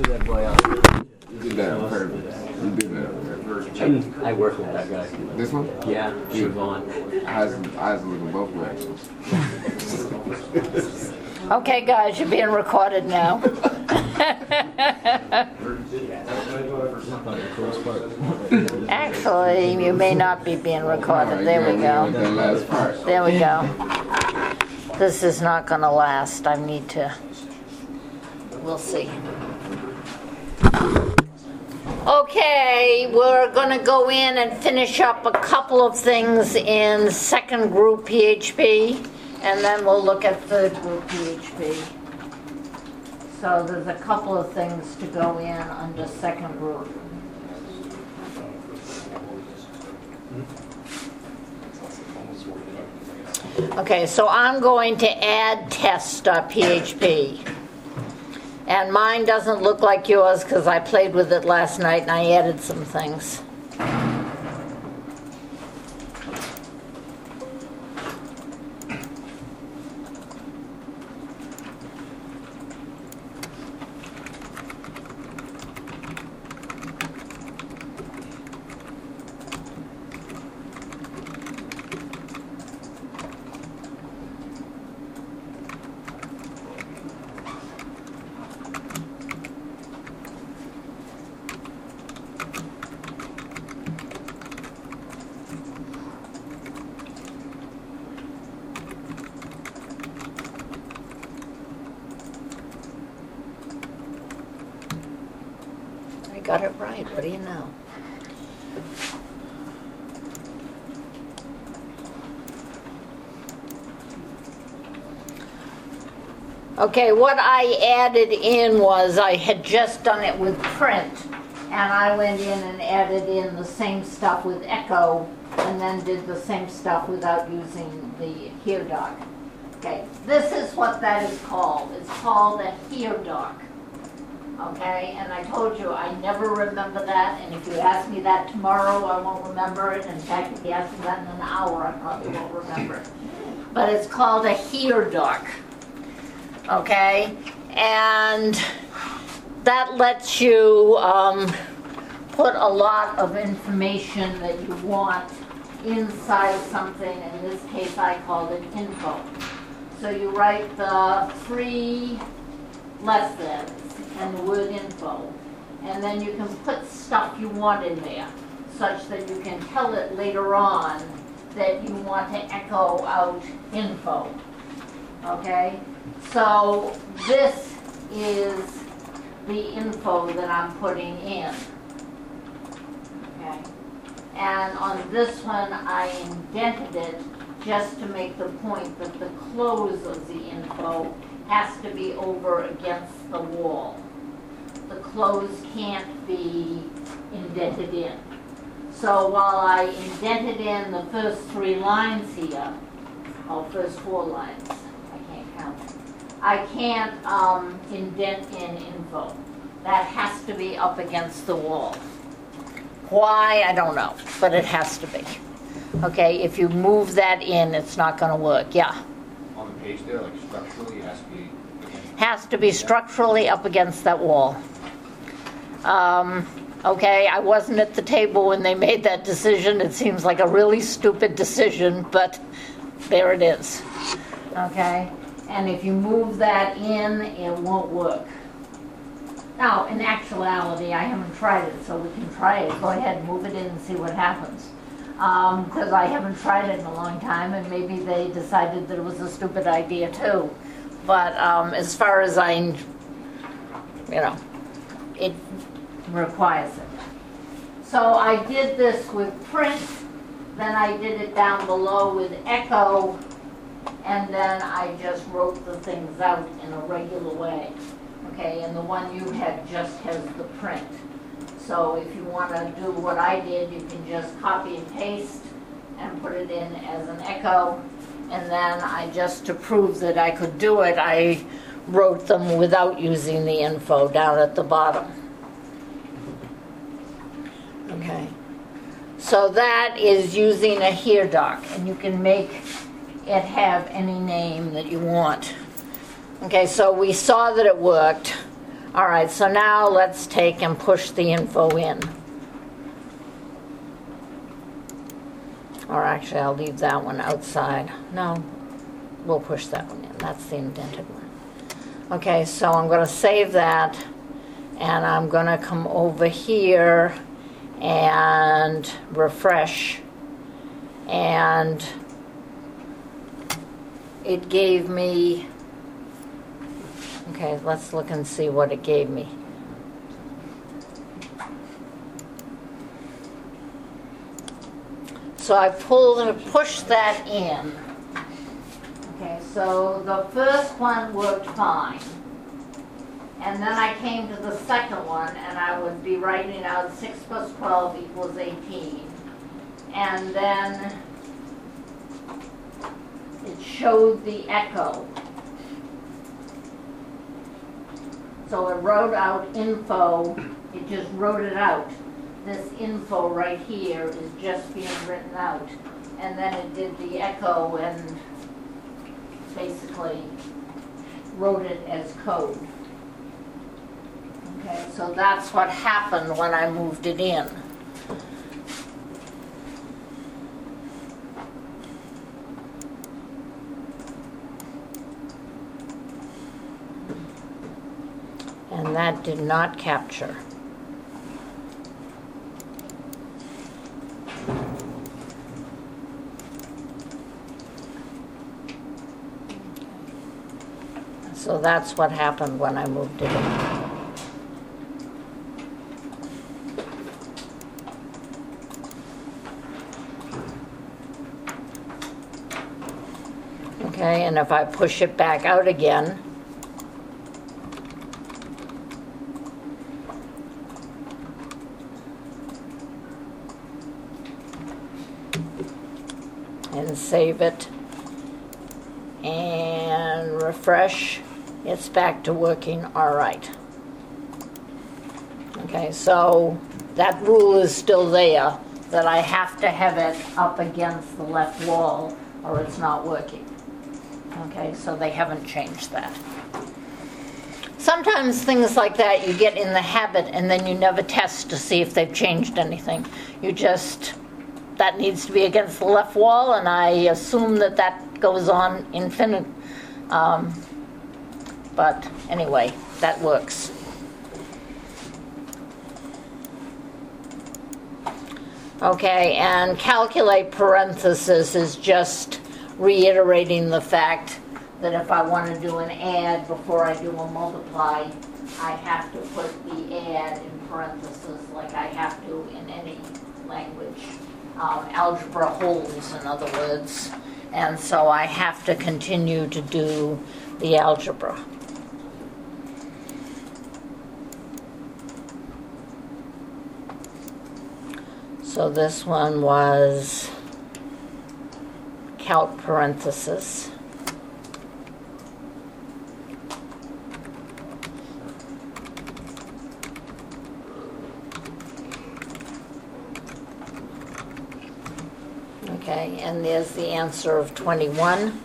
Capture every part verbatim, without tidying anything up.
that boy out. You did that on purpose. You did that on purpose. I, I work with that guy. This one? Yeah, Siobhan. Eyes, eyes looking both ways. Okay, guys, you're being recorded now. Actually, you may not be being recorded. There we go. That last part. There we go. This is not going to last. I need to. We'll see. Okay, we're going to go in and finish up a couple of things in second group P H P, and then we'll look at third group P H P. So there's a couple of things to go in under second group. Okay, so I'm going to add test.php. And mine doesn't look like yours because I played with it last night and I added some things. Got it right. What do you know? Okay, what I added in was I had just done it with print, and I went in and added in the same stuff with echo, and then did the same stuff without using the here doc. Okay, this is what that is called. It's called a here doc. Okay, and I told you I never remember that, and if you ask me that tomorrow, I won't remember it. In fact, if you ask me that in an hour, I probably won't remember it. But it's called a here doc. Okay, and that lets you um, put a lot of information that you want inside something. In this case, I called it info. So you write the three less than and the word info, and then you can put stuff you want in there such that you can tell it later on that you want to echo out info. Okay, so this is the info that I'm putting in. Okay, and on this one I indented it just to make the point that the close of the info has to be over against the wall. The close can't be indented in. So while I indented in the first three lines here, or first four lines, I can't count, I can't um, indent in info. That has to be up against the wall. Why, I don't know, but it has to be. Okay, if you move that in, it's not going to work. Yeah? On the page there, like structurally, it has to be against Has to be structurally up against that wall. Um, okay, I wasn't at the table when they made that decision. It seems like a really stupid decision, but there it is. Okay, and if you move that in, it won't work. Now, in actuality, I haven't tried it, so we can try it. Go ahead and move it in and see what happens. Because um, I haven't tried it in a long time, and maybe they decided that it was a stupid idea too. But um, as far as I, you know, it requires it. So I did this with print, then I did it down below with echo, and then I just wrote the things out in a regular way. Okay, and the one you had just has the print. So if you want to do what I did, you can just copy and paste and put it in as an echo. And then I just, to prove that I could do it, I wrote them without using the info down at the bottom. Okay. So that is using a here doc, and you can make it have any name that you want. Okay, so we saw that it worked. All right, so now let's take and push the info in. Or actually, I'll leave that one outside. No, we'll push that one in. That's the indented one. Okay, so I'm going to save that, and I'm going to come over here and refresh, and it gave me, okay, let's look and see what it gave me. So I pulled and pushed that in. Okay, so the first one worked fine. And then I came to the second one, and I would be writing out six plus twelve equals eighteen. And then it showed the echo. So it wrote out info, it just wrote it out. This info right here is just being written out. And then it did the echo and basically wrote it as code. Okay, so that's what happened when I moved it in. And that did not capture. So that's what happened when I moved it in. Okay, and if I push it back out again, and save it and refresh, it's back to working all right. Okay, so that rule is still there, that I have to have it up against the left wall or it's not working. Okay, so they haven't changed that. Sometimes things like that you get in the habit and then you never test to see if they've changed anything. You just, that needs to be against the left wall, and I assume that that goes on infinite. Um, but anyway, that works. Okay, and calculate parenthesis is just reiterating the fact that if I want to do an add before I do a multiply, I have to put the add in parentheses like I have to in any language. Um, algebra holds, in other words, and so I have to continue to do the algebra. So this one was calc parenthesis. Okay, and there's the answer of twenty-one,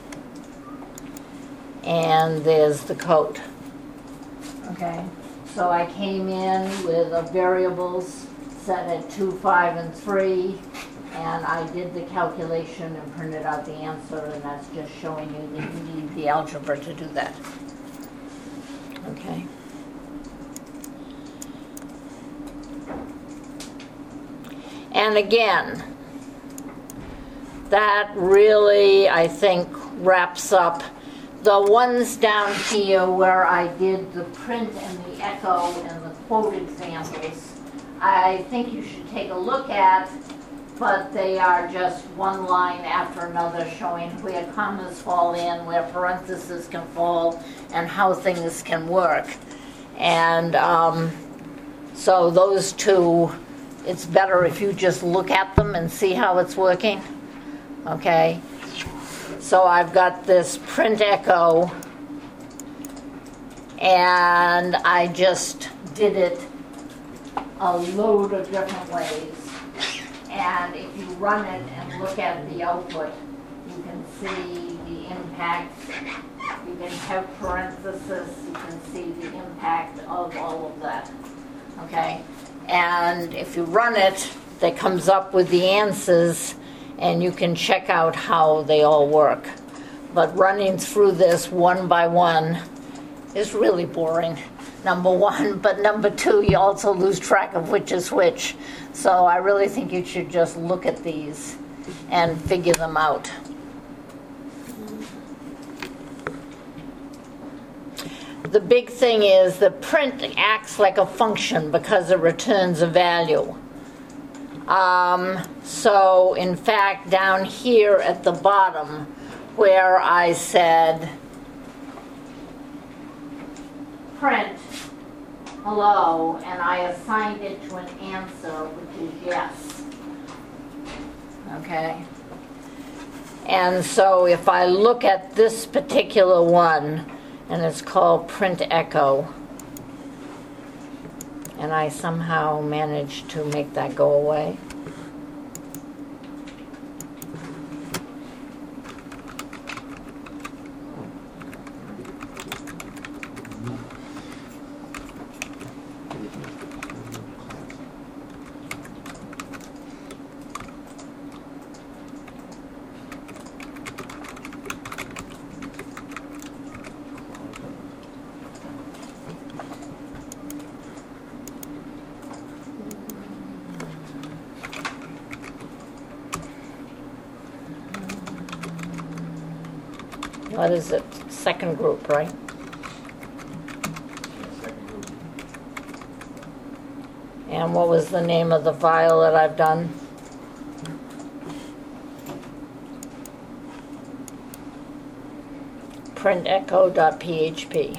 and there's the code. Okay, so I came in with a variables set at two, five, and three, and I did the calculation and printed out the answer, and that's just showing you that you need the algebra to do that. Okay. And again, that really, I think, wraps up the ones down here where I did the print and the echo and the quote examples. I think you should take a look at, but they are just one line after another showing where commas fall in, where parentheses can fall, and how things can work. And um, so those two, it's better if you just look at them and see how it's working. Okay, so I've got this print echo, and I just did it a load of different ways. And if you run it and look at the output, you can see the impact You can have parentheses, you can see the impact of all of that, okay? And if you run it, that comes up with the answers, and you can check out how they all work. But running through this one by one is really boring, number one. But number two, you also lose track of which is which. So I really think you should just look at these and figure them out. The big thing is that print acts like a function because it returns a value. Um, so in fact, down here at the bottom, where I said print hello, and I assigned it to an answer, which is yes. Okay? And so if I look at this particular one, and it's called print echo, and I somehow managed to make that go away. What is it? Second group, right? And what was the name of the file that I've done? print echo dot P H P.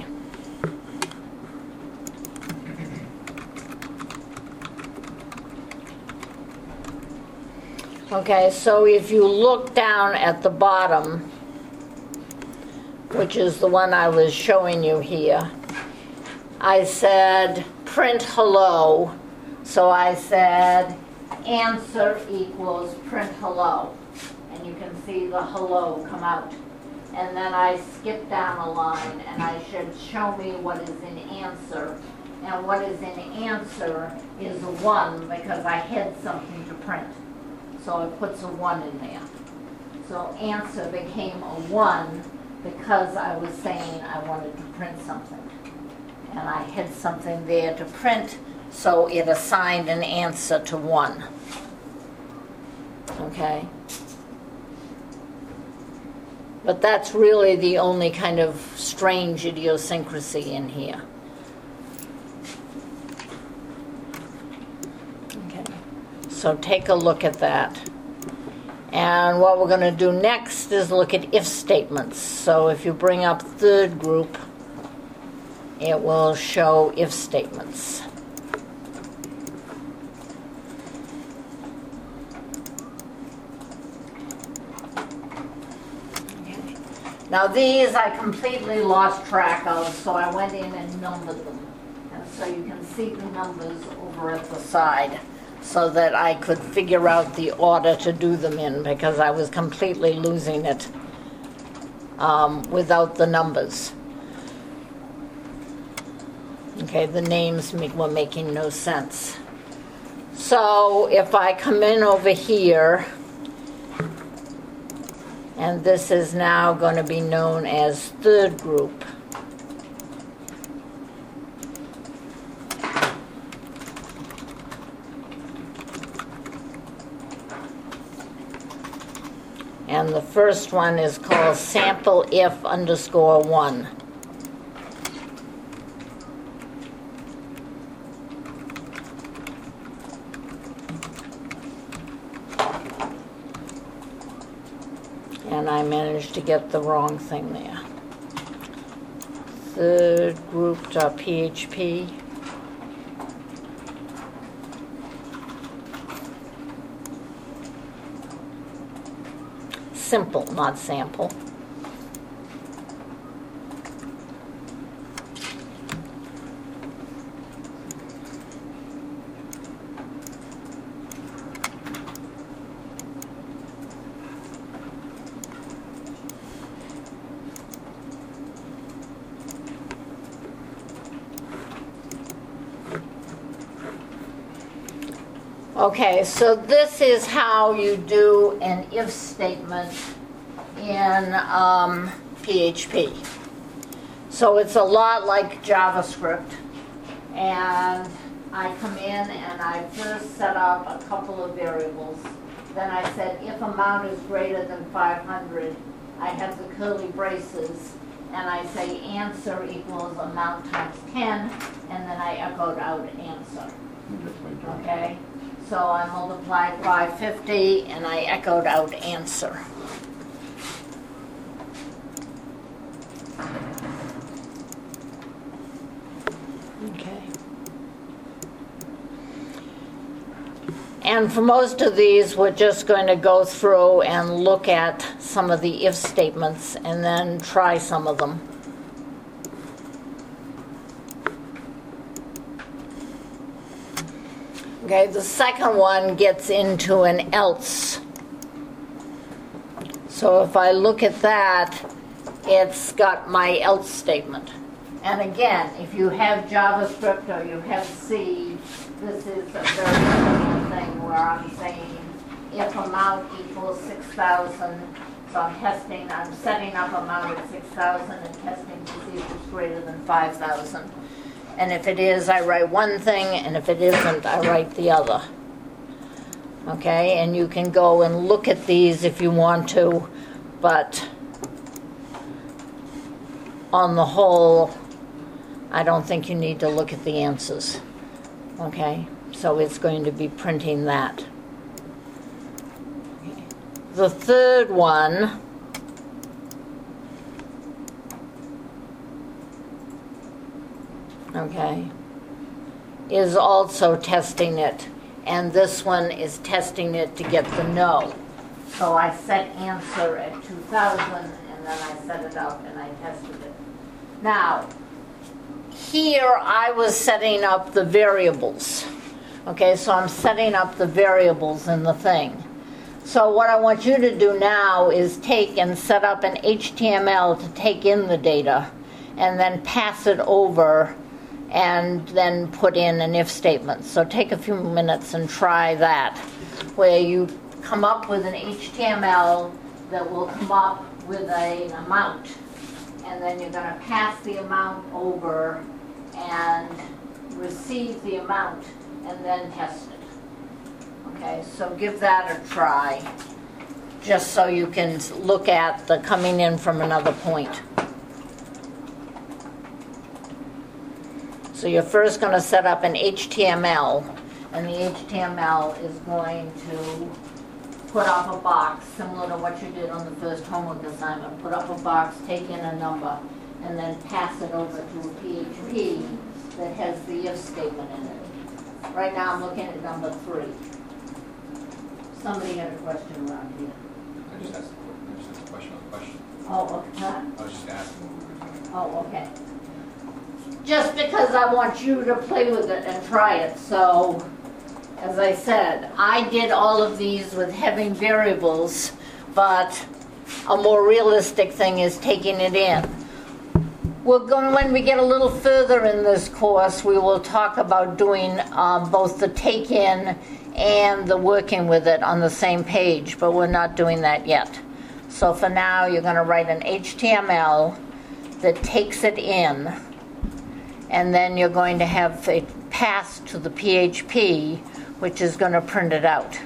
Okay, so if you look down at the bottom, which is the one I was showing you here, I said print hello. So I said answer equals print hello. And you can see the hello come out. And then I skipped down a line and I said show me what is in answer. And what is in answer is a one because I had something to print. So it puts a one in there. So answer became a one because I was saying I wanted to print something. And I had something there to print, so it assigned an answer to one. Okay? But that's really the only kind of strange idiosyncrasy in here. Okay. So take a look at that. And what we're going to do next is look at if statements. So if you bring up third group, it will show if statements. Okay. Now these I completely lost track of, so I went in and numbered them. And so you can see the numbers over at the side, so that I could figure out the order to do them in, because I was completely losing it um, without the numbers. Okay, the names were making no sense. So if I come in over here, and this is now going to be known as third group. And the first one is called sample if underscore one. And I managed to get the wrong thing there. Third group.php. Simple, not sample. Okay, so this is how you do an if statement in um, P H P. So it's a lot like JavaScript, and I come in and I first set up a couple of variables. Then I said if amount is greater than five hundred, I have the curly braces, and I say answer equals amount times ten, and then I echoed out answer. Okay? So I multiplied five fifty and I echoed out answer. Okay. And for most of these, we're just going to go through and look at some of the if statements and then try some of them. Okay, the second one gets into an else. So if I look at that, it's got my else statement. And again, if you have JavaScript or you have C, this is a very similar thing where I'm saying if amount equals six thousand, so I'm testing, I'm setting up amount at six thousand and testing to see if it's greater than five thousand. And if it is, I write one thing, and if it isn't, I write the other. Okay, and you can go and look at these if you want to, but on the whole, I don't think you need to look at the answers. Okay, so it's going to be printing that. Okay. The third one, okay, is also testing it, and this one is testing it to get the no. So I set answer at two thousand, and then I set it up and I tested it. Now, here I was setting up the variables. Okay, so I'm setting up the variables in the thing. So what I want you to do now is take and set up an H T M L to take in the data, and then pass it over, and then put in an if statement. So take a few minutes and try that, where you come up with an H T M L that will come up with an amount, and then you're going to pass the amount over and receive the amount and then test it. Okay, so give that a try, just so you can look at the coming in from another point. So you're first going to set up an H T M L, and the H T M L is going to put up a box similar to what you did on the first homework assignment. Put up a box, take in a number, and then pass it over to a P H P that has the if statement in it. Right now I'm looking at number three. Somebody had a question around here. I just asked, I just asked a question on the question. Oh, okay. I was just asking what we were doing. Oh, okay. Just because I want you to play with it and try it. So, as I said, I did all of these with having variables, but a more realistic thing is taking it in. We're going, when we get a little further in this course, we will talk about doing um, both the take-in and the working with it on the same page, but we're not doing that yet. So for now, you're going to write an H T M L that takes it in, and then you're going to have it passed to the P H P, which is going to print it out.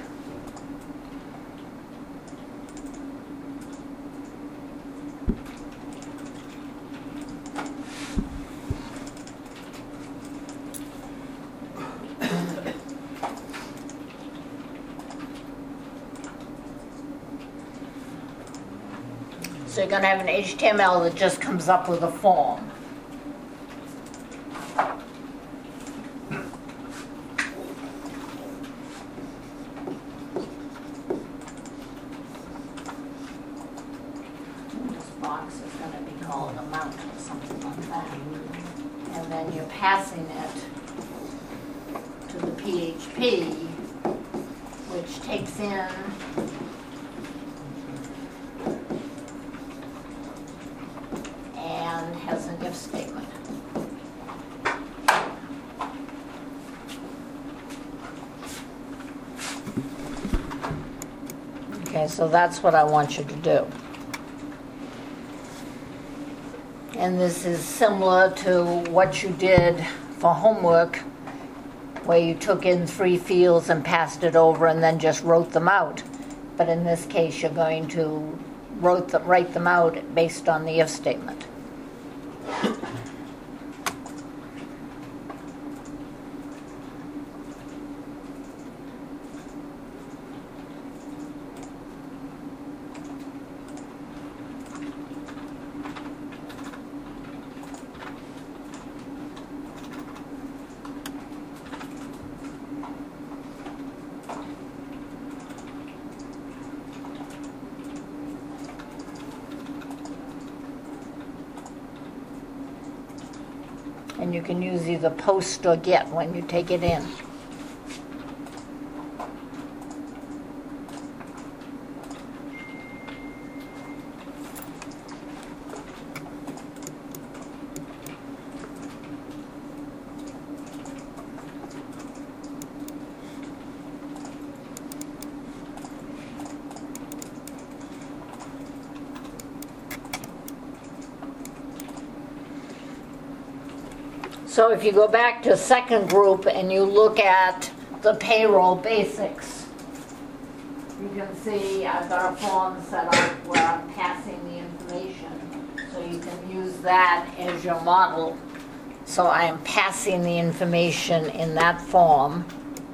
So you're going to have an H T M L that just comes up with a form. This box is going to be called amount or something like that. And then you're passing it to the P H P, which takes in and has an if statement. Okay, so that's what I want you to do. And this is similar to what you did for homework, where you took in three fields and passed it over and then just wrote them out. But in this case, you're going to wrote them, write them out based on the if statement. And you can use either post or get when you take it in. So if you go back to second group and you look at the payroll basics, you can see I've got a form set up where I'm passing the information. So you can use that as your model. So I am passing the information in that form.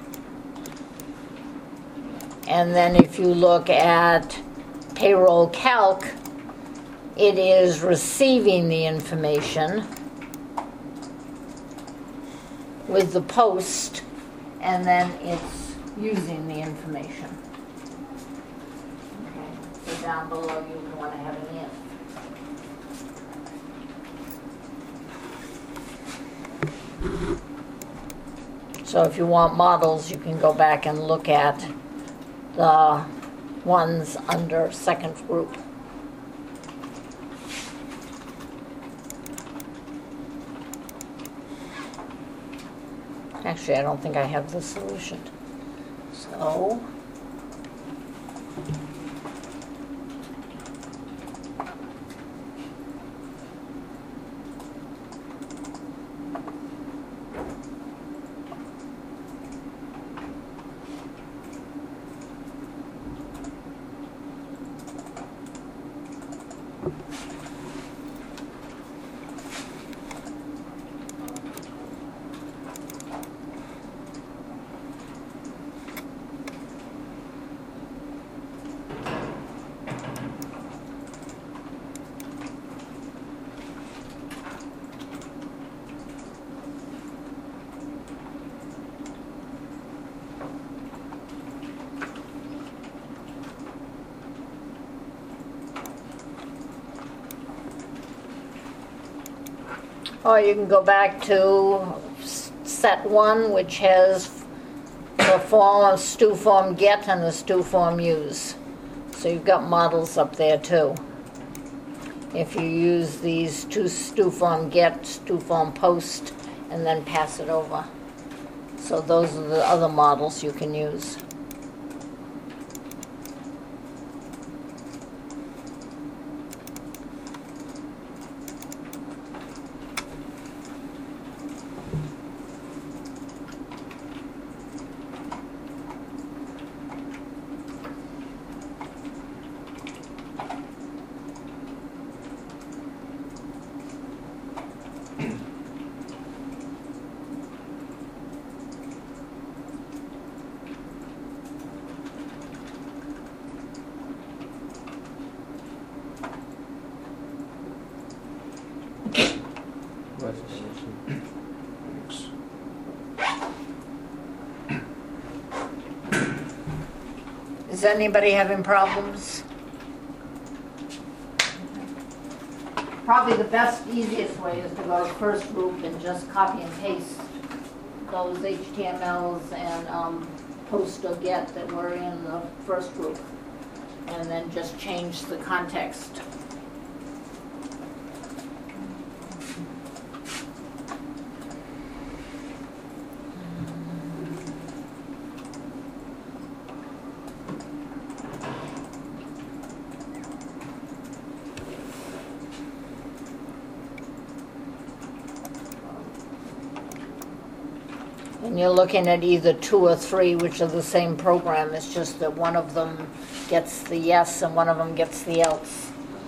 And then if you look at payroll calc, it is receiving the information with the post, and then it's using the information. Okay, so down below you want to have an if. So if you want models, you can go back and look at the ones under second group. Actually, I don't think I have the solution. So, or you can go back to set one, which has the form of stew form get and the stew form use. So you've got models up there too. If you use these two stew form get, stew form post, and then pass it over. So those are the other models you can use. Is anybody having problems? Probably the best, easiest way is to go to first group and just copy and paste those H T M Ls and um, post or get that were in the first group, and then just change the context. And you're looking at either two or three, which are the same program. It's just that one of them gets the yes and one of them gets the else.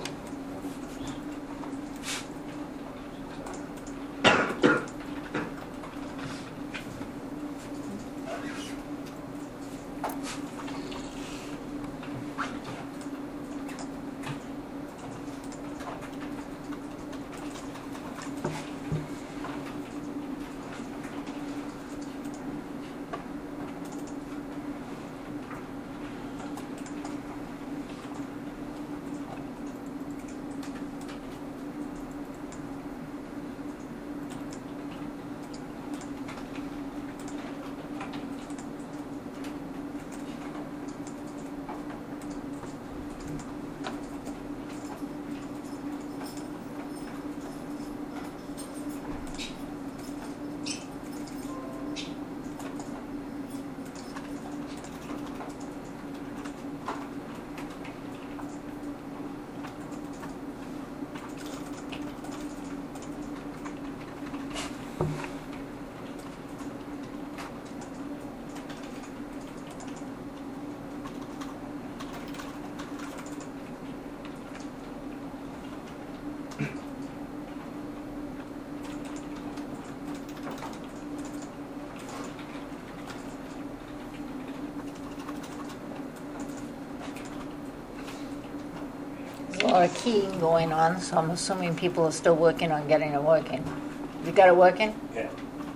A lot of keying going on, so I'm assuming people are still working on getting it working. You got it working? Yeah.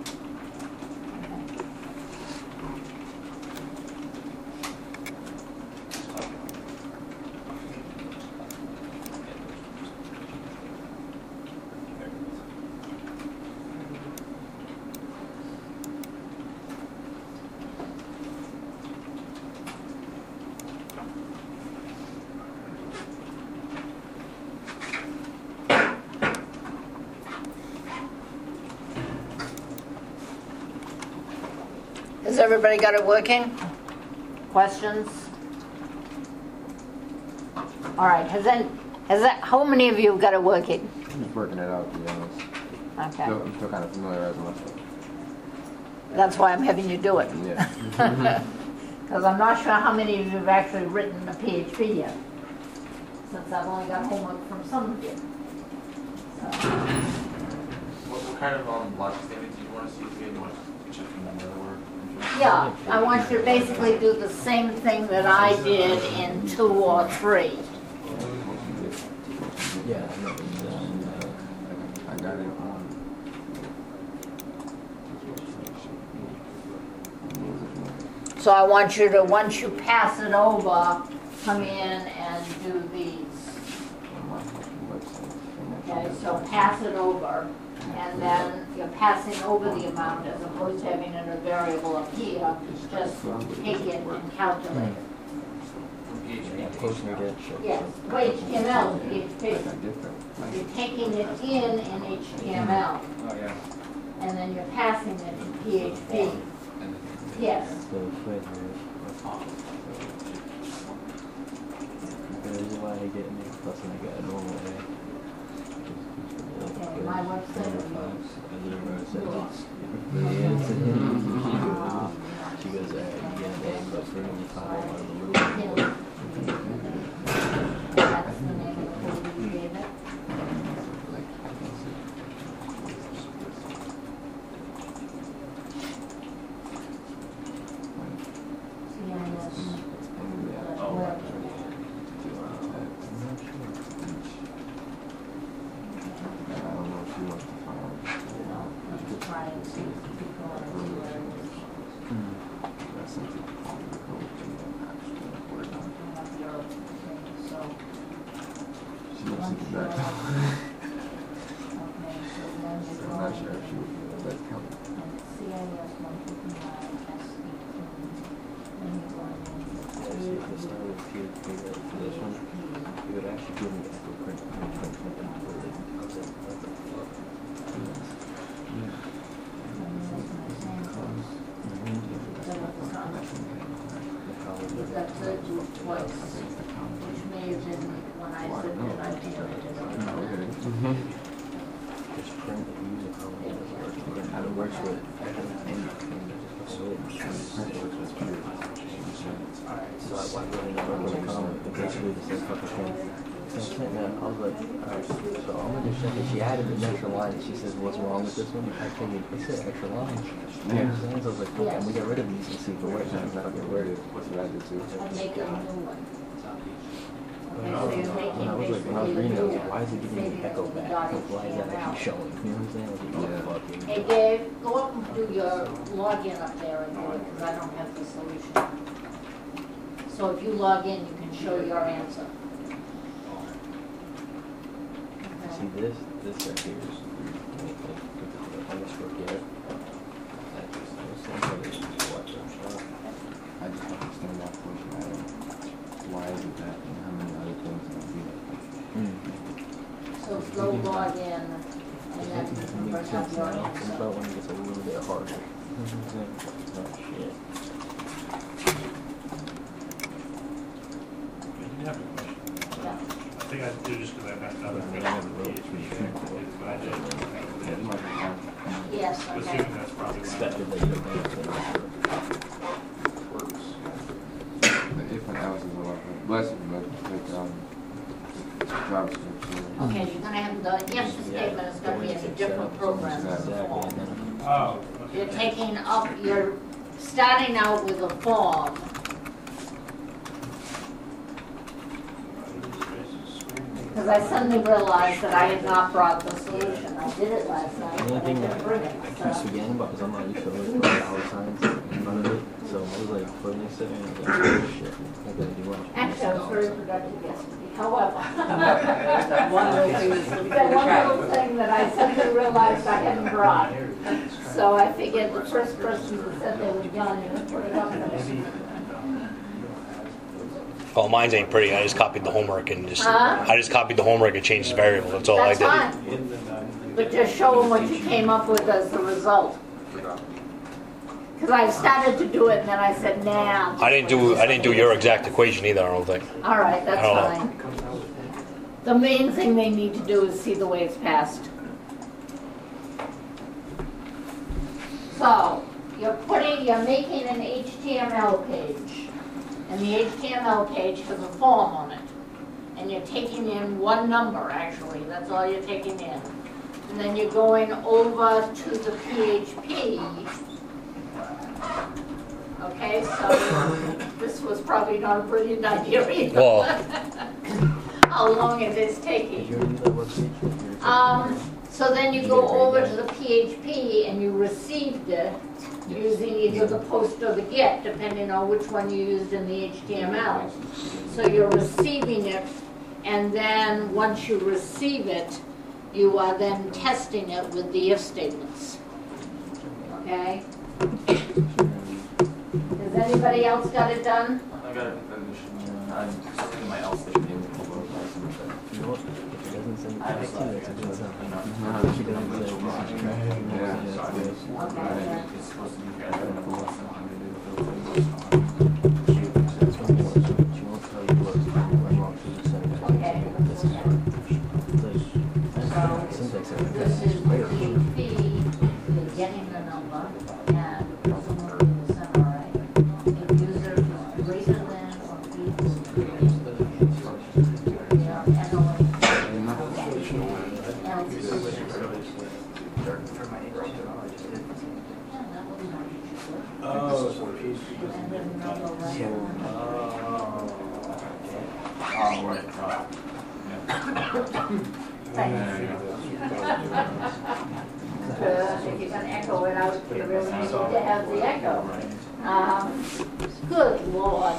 Has everybody got it working? Questions? All right, has that, has that, how many of you have got it working? I'm just working it out, to be honest. Okay, Still, I'm still kind of familiarizing myself. that's why I'm having you do it. Yeah. Because I'm not sure how many of you have actually written a P H P yet, since I've only got homework from some of you. So, What, what kind of um, logic statements do you want to see again? You want to check from another word? yeah, I want you to basically do the same thing that I did in two or three. Yeah. I know. I got it. So I want you to, once you pass it over, come in and do these. Okay, so pass it over, and then you're passing over the amount as opposed to having it a variable up here. Just take it and calculate it. From P H P to Close to H T M L. get. Yes, well, H T M L, P H P. Different. You're taking it in in H T M L, Oh, yeah. and then you're passing it to P H P. And then- Yes. So wait, there's a lot of getting it, plus I got a normal A. Okay, my website. She goes, uh, you get an A, but for me, five, one of the little. That's the name of the folder you gave it. C I S. Web. Try and see if you can go on and see where it is. Have your thing, so, once you're- Okay, so then you I'm go not sure if she would do that. and C I S one fifty-nine, S eighteen, then you go and Yeah, so if I start with P H P right for this one, it would actually give me the actual print. You've got thirty twice, which may have been when I said that I did it. Just print it, use it, how it works, how it works with. why, why would I never put a comment? But basically just said fucking thing. So I sent that, I was like, alright, so I'm gonna just check it. She added an extra line and she says, what's wrong with this one? I figured, it said extra line. You know what I'm saying? So I was like, fuck, we got rid of these and see for what times I get rid of. What's what I did too. I'd make a new one. When I was, when I was like, when I was reading it, I was like, why is it giving me the echo back? Like, why is that actually showing? You know what I'm saying? Like, oh, Yeah. fuck you. Hey Dave, go up and do your login up there and do it, because I don't have the solution. So if you log in, you can show your answer. See this, this right here is, like, I just forget. I just, I was saying that it's what, so, I just understand that portion. I don't. Why is it that and how many other things can be like? So go log in, and then it bring makes up sense your now. It's answer. about when it gets a little bit harder. You know what I'm saying? Oh, shit. You have a question. Yeah. I think I do just because I messed up. But I mean, I haven't wrote it. But I did. It might be fun. Yes, I'm okay. assuming that's probably Expected that you would make it. Works. The if and else is a lot of blessing, but like um, JavaScript. So. Okay, you're gonna have the answer statement is gonna be in a different program than the Exactly. form. And then, Oh, okay. You're taking up, you're starting out with a form. Because I suddenly realized that I had not brought the solution. I did it last night, the but only I thing that didn't bring it. I keep So. forgetting about is I'm not used to like putting dollar signs in front of it. So I was like putting this in and I was like, oh shit, I gotta do one. Actually, I was very productive yesterday. However, one little thing, that one little thing that I suddenly realized I hadn't brought. So I figured the first person who said they were done, you put it up there. Well, mine ain't pretty. I just copied the homework and just Huh? I just copied the homework and changed the variable. That's all That's I did. fine. But just show them what you came up with as the result. Because I started to do it and then I said, nah. I didn't do I didn't do your exact equation either. I don't think. All right, that's Oh. fine. The main thing they need to do is see the way it's passed. So, you're putting, you're making an H T M L page. And the H T M L page has a form on it. And you're taking in one number, actually. That's all you're taking in. And then you're going over to the P H P. Okay, so this was probably not a brilliant idea either. Well. How long it is Did taking. you already do that webpage? Um, so then you go over to the P H P and you received it using either the post or the get, depending on which one you used in the H T M L. So you're receiving it, and then once you receive it, you are then testing it with the if statements. Okay? Has anybody else got it done? I got it finished. I'm just in my else statement. You know what? If it doesn't send it I to us, think it's a good sign. No, If she doesn't say this is trash, Yeah. that's good. Okay. It's supposed to be fair. I don't know what's on it. That's what it was. She won't tell you what went wrong, she'll just send it back. Okay. This is her. It's like, So, syntax error. this is the P H P, you're getting the number, and presumably in the center, right? If user is greater than or equal to, yeah, and only, else is- Yeah, that would be nice. Oh. And then number right on. Oh, right. Oh. Thanks. Uh, If you're gonna echo it out, you really need to have the echo. Um, Good Lord.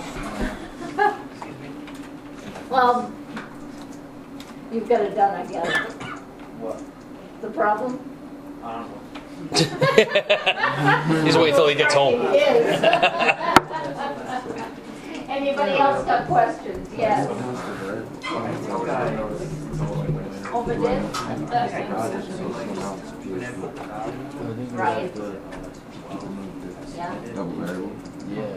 Well, you've got it done, I guess. What? The problem? I don't know. He's waiting till he gets home. He is. Anybody else got questions? Yes. Over there? Right. Yeah. Double variable. Yeah.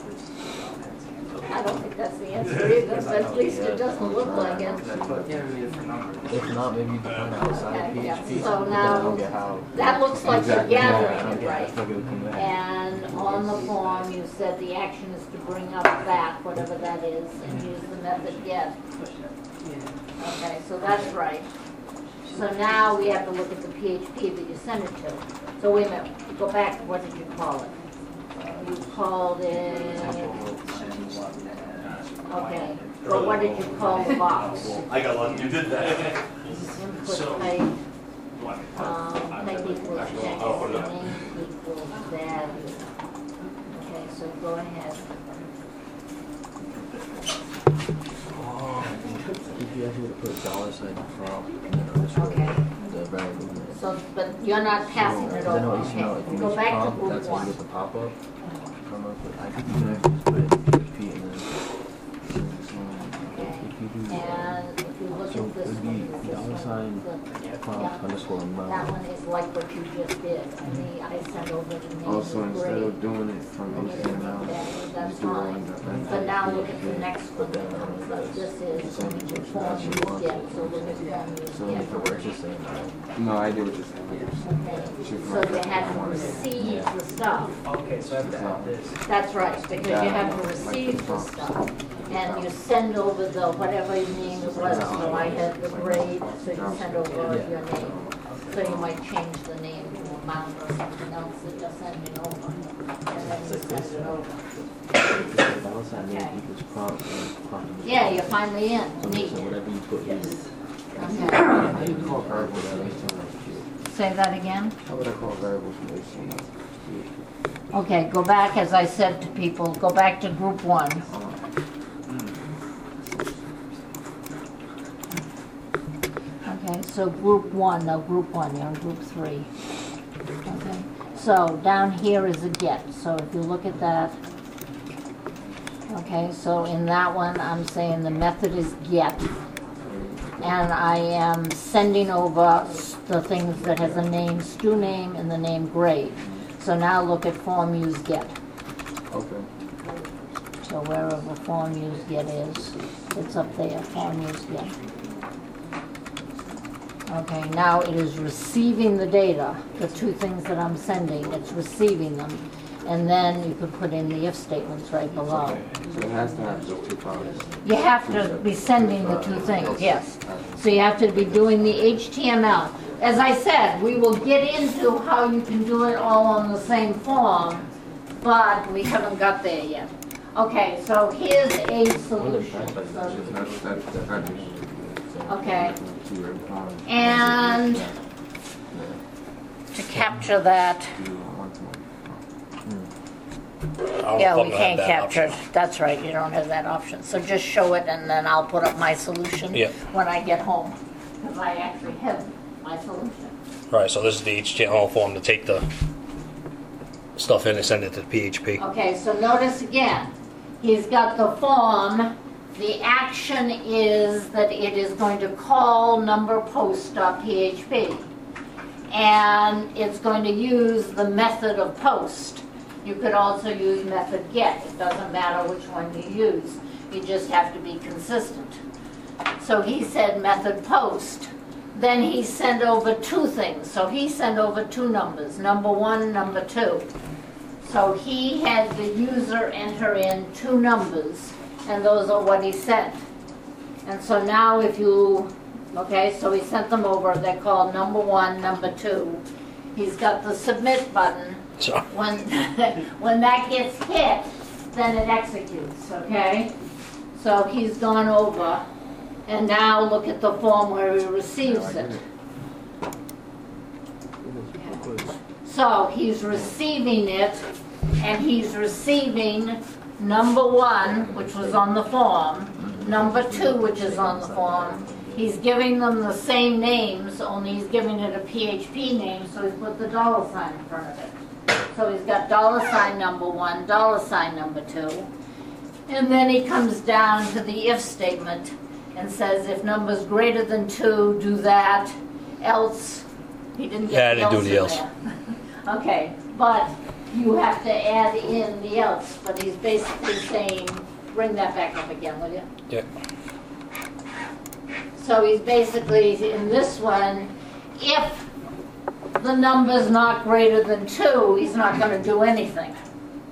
I don't think that's the answer either, but at least it doesn't look like it. Yeah, maybe different numbers. If not, maybe you can find it outside Okay, yeah. P H P. So but then I now- don't get how. That looks like you're Exactly. Yeah, I gathering don't it get right. how it would come back. And on the form, you said the action is to bring up that, whatever that is, and use the method get. Okay, so that's right. So now we have to look at the P H P that you sent it to. So wait a minute, go back, what did you call it? You called it, okay, but what did you call the box? I got lucky, you did that. Input type, um, type equals text, name equals value. Okay, so go ahead. If you actually put a dollar sign from, and then underscore Okay. the variable name. So, but you're not passing it Because I know, over, you know, if okay? you Go use back to prompt, group that's how you one. get the pop-up. Come up with, I think you can actually just put it in P H P and then. Okay. If you do, And if you look so at this it would one, be is this dollar one, sign the- prompt yeah. underscore That amount. one is like what you just did, only I sent over the name Also, and instead grade. of doing it from And H you T M did L, that, that's just do it fine. on the- But now look at the next one that comes up. This is form you get, so look at form you If it get. works the same, right? No, I did what you're saying. Okay, so you had to receive the stuff. Okay, so I have to add this. That's right, because you have to receive the stuff. And you send over the, whatever your name was, so I had the grade, so you send over your name. So you might change the name to amount or something else that you're sending over. And then you send it over. The dollar sign name Okay. equals prompt and prompt. underscore. Yeah, you're finally in, So neat. so whatever you put in. Okay. How do you call variables from H T M L? Say that again? How would I call variables from H T M L? Okay, go back, as I said to people, go back to group one. Okay, so group one, no, group one, you're in group three. Okay, so down here is a get, so if you look at that, okay, so in that one, I'm saying the method is get. And I am sending over s- the things that has a name, stu name, and the name grade. So now look at form use get. Okay. So wherever form use get is, it's up there, form use get. Okay, now it is receiving the data, the two things that I'm sending, it's receiving them. And then you could put in the if statements right below. So it has to have those two columns. You have to be sending the two things, yes. So you have to be doing the H T M L. As I said, we will get into how you can do it all on the same form, but we haven't got there yet. Okay, so here's a solution. So- That's, that's, that's, I just. Okay. Two right columns. And to capture that, Do one to one. I don't know yeah, if we I'm gonna can't have that capture option. it. That's right, you don't have that option. So just show it and then I'll put up my solution Yeah. when I get home. Because I actually have my solution. All right, so this is the H T M L form to take the stuff in and send it to P H P. Okay, so notice again, he's got the form. The action is that it is going to call number post.php. And it's going to use the method of post. You could also use method get. It doesn't matter which one you use. You just have to be consistent. So he said method post. Then he sent over two things. So he sent over two numbers, number one, number two. So he had the user enter in two numbers, and those are what he sent. And so now if you, okay, so he sent them over, they're called number one, number two. He's got the submit button. So, When, when that gets hit, then it executes, okay? So he's gone over, and now look at the form where he receives it. So he's receiving it, and he's receiving number one, which was on the form, number two, which is on the form. He's giving them the same names, only he's giving it a P H P name, so he's put the dollar sign in front of it. So he's got dollar sign number one, dollar sign number two. And then he comes down to the if statement and says if number's greater than two, do that, else, he didn't Yeah, I get didn't the do else the in there. Okay, but you have to add in the else, but he's basically saying, bring that back up again, will you? yeah. So he's basically, in this one, if the number's not greater than two, he's not gonna do anything.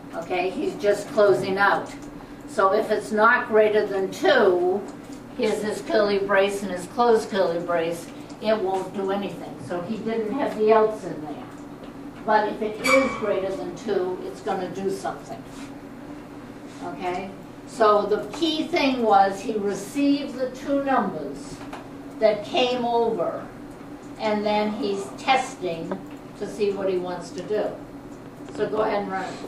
Okay, he's just closing out. So if it's not greater than two, here's his curly brace and his closed curly brace, it won't do anything. So he didn't have the else in there. But if it is greater than two, it's going to do something. Okay? So the key thing was he received the two numbers that came over, and then he's testing to see what he wants to do. So go ahead and run it.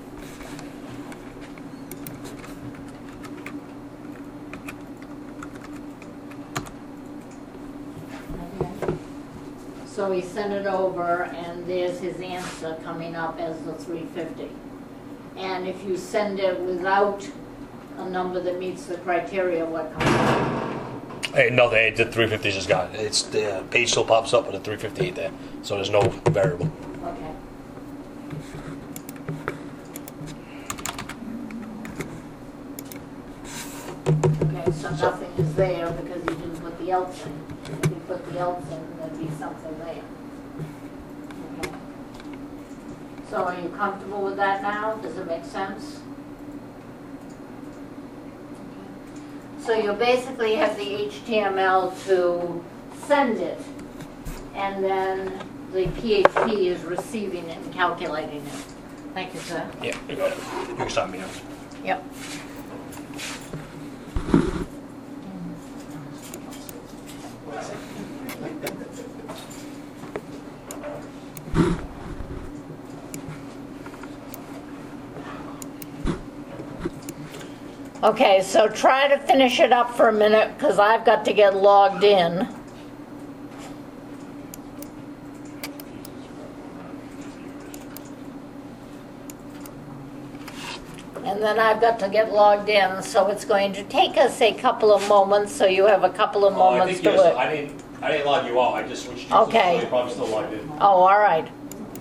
So he sent it over, and there's his answer coming up as the three fifty. And if you send it without a number that meets the criteria, what comes up? Hey, nothing. The three fifty just got it. It's the page still pops up with the three fifty-eight there, so there's no variable. Okay. Okay, so nothing is there because he didn't put the else in. If he put the else in, there'd be something there. Okay. So are you comfortable with that now? Does it make sense? Okay. So you basically have the H T M L to send it, and then the P H P is receiving it and calculating it. Thank you, sir. Yeah, you got it. You can stop me now. Yep. Okay, so try to finish it up for a minute because I've got to get logged in. And then I've got to get logged in, so it's going to take us a couple of moments, so you have a couple of Oh, I moments think to yes. work. I didn't. I didn't log you out. I just switched you. Okay. So you're probably still logged in. Oh, all right.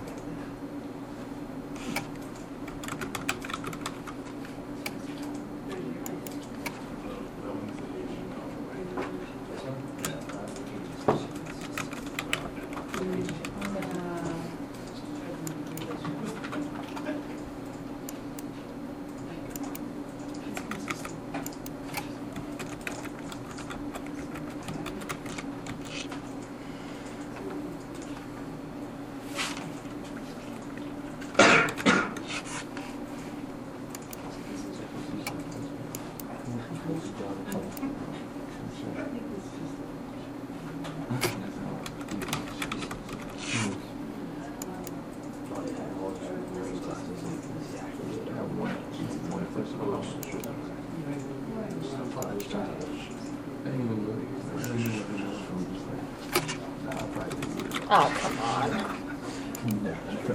Oh, come on.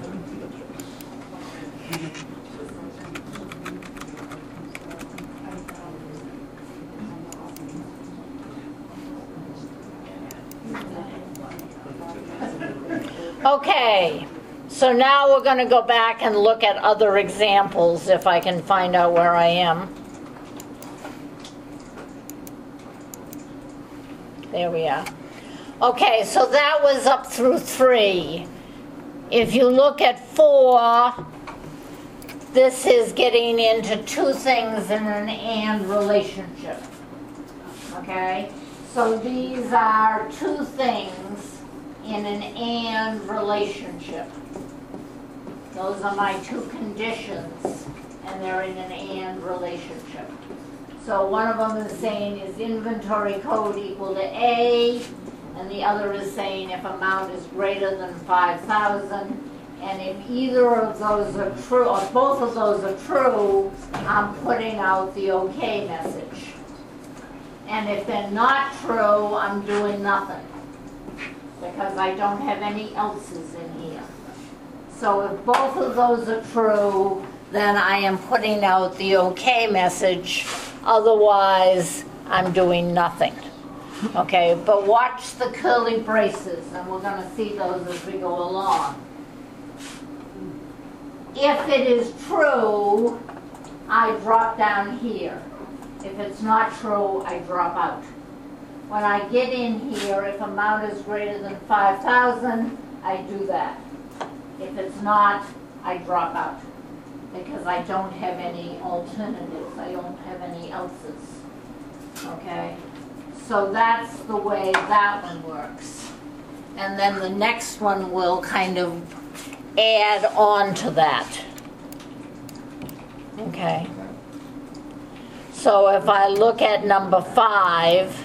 Okay, so now we're going to go back and look at other examples if I can find out where I am. There we are. Okay, so that was up through three. If you look at four, this is getting into two things in an and relationship. Okay? So these are two things in an and relationship. Those are my two conditions, and they're in an and relationship. So one of them is saying is inventory code equal to A, and the other is saying if amount is greater than five thousand, and if either of those are true, or both of those are true, I'm putting out the OK message. And if they're not true, I'm doing nothing, because I don't have any else's in here. So if both of those are true, then I am putting out the OK message. Otherwise, I'm doing nothing. Okay, but watch the curly braces, and we're going to see those as we go along. If it is true, I drop down here. If it's not true, I drop out. When I get in here, if amount is greater than five thousand, I do that. If it's not, I drop out. because I don't have any alternatives. I don't have any else's. Okay? So that's the way that one works. And then the next one will kind of add on to that. Okay? So if I look at number five,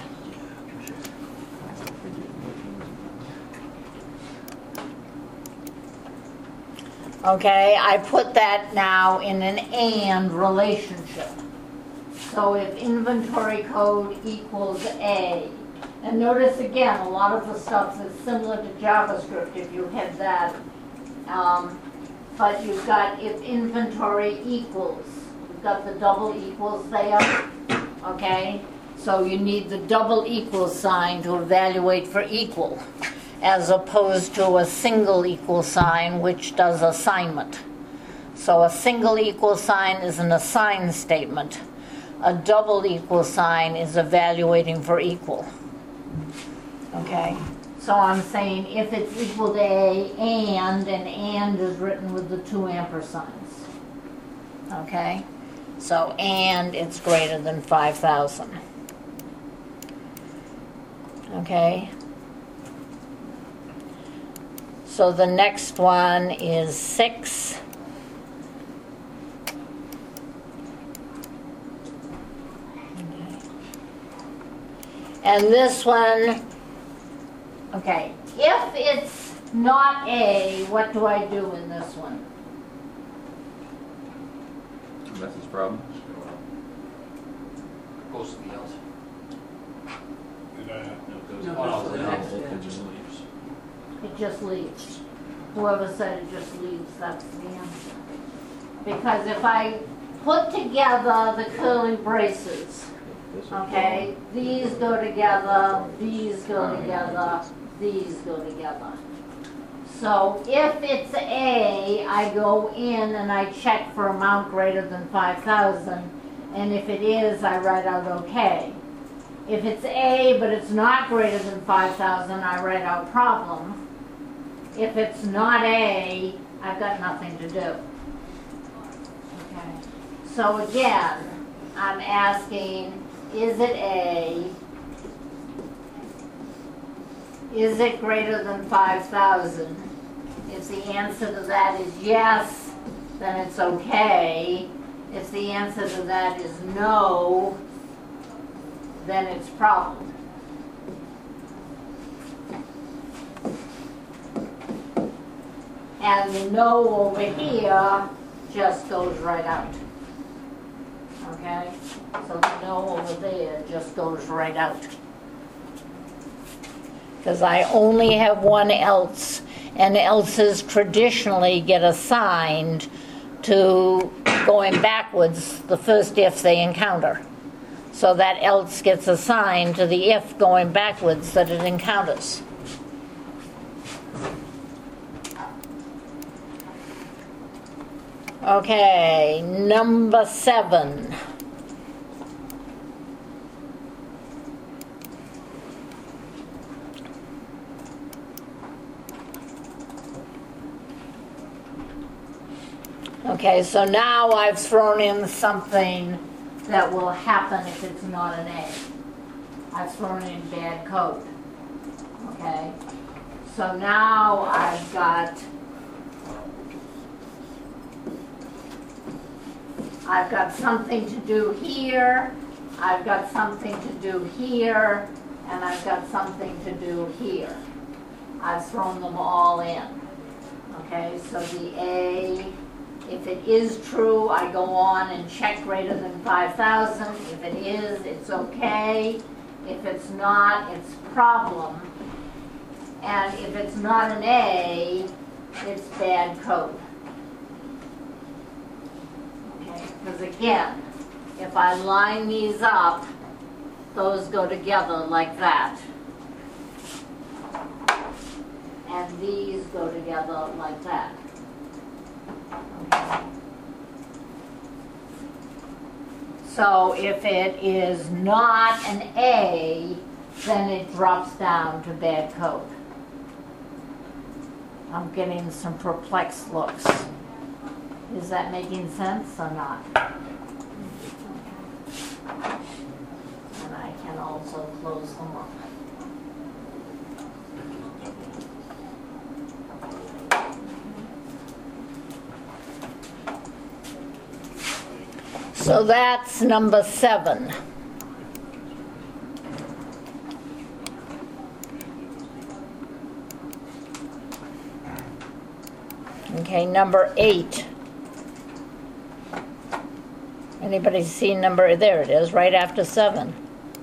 okay, I put that now in an and relationship. So if inventory code equals A, and notice again, a lot of the stuff is similar to JavaScript if you had that. Um, but you've got if inventory equals, you've got the double equals there, okay? So you need the double equal sign to evaluate for equal, as opposed to a single equal sign which does assignment. So a single equal sign is an assign statement. A double equal sign is evaluating for equal. Okay? So I'm saying if it's equal to A and, and and is written with the two ampersigns. Okay? So and it's greater than five thousand. Okay? So the next one is six. Okay. And this one, okay, if it's not A, what do I do in this one? That's his problem. Goes to the else. Did I have- No, it goes. No, Oh, goes no, to the it next it one. just leaves. It just leaves. Whoever said it just leaves, that's the answer. Because if I put together the curly braces, okay, these go together, these go together, these go together. So if it's A, I go in and I check for amount greater than five thousand, and if it is, I write out okay. If it's A, but it's not greater than five thousand, I write out problem. If it's not A, I've got nothing to do. Okay. So again, I'm asking, is it A? Is it greater than five thousand? If the answer to that is yes, then it's okay. If the answer to that is no, then it's problem. And the no over here just goes right out. Okay? So the no over there just goes right out. Because I only have one else, and else's traditionally get assigned to going backwards the first if they encounter. So that else gets assigned to the if going backwards that it encounters. Okay, number seven. Okay, so now I've thrown in something that will happen if it's not an A. I've thrown in bad code. Okay, so now I've got I've got something to do here, I've got something to do here, and I've got something to do here. I've thrown them all in. Okay, so the A, if it is true, I go on and check greater than five thousand. If it is, it's okay. If it's not, it's problem. And if it's not an A, it's bad code. Okay, because again, if I line these up, those go together like that. And these go together like that. Okay. So if it is not an A, then it drops down to bad code. I'm getting some perplexed looks. Is that making sense or not? And I can also close them up. So that's number seven. Okay, number eight. Anybody see number, there it is, right after seven.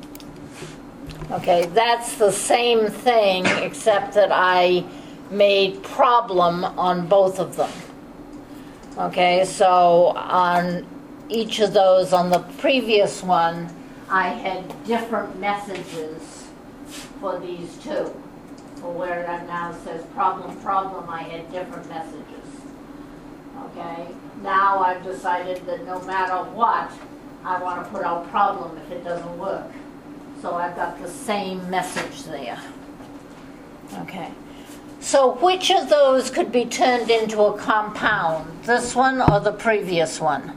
Okay, that's the same thing except that I made problem on both of them. Okay, so on each of those, on the previous one, I had different messages for these two. For where it now says problem, problem, I had different messages. Okay, now I've decided that no matter what, I want to put out problem if it doesn't work. So I've got the same message there. Okay, so which of those could be turned into a compound? This one or the previous one?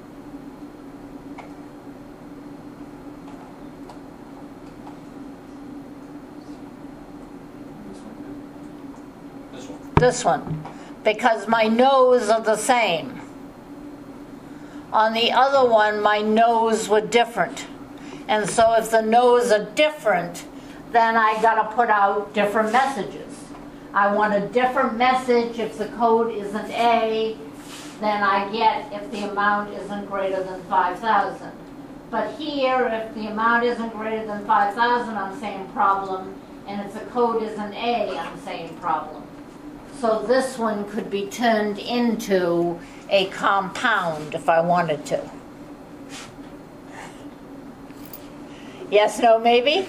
This one. This one, because my no's are the same. On the other one, my no's were different. And so if the no's are different, then I gotta put out different messages. I want a different message if the code isn't A than I get if the amount isn't greater than five thousand. But here, if the amount isn't greater than five thousand, I'm saying problem, and if the code isn't A, I'm saying problem. So this one could be turned into a compound if I wanted to. Yes, no, maybe?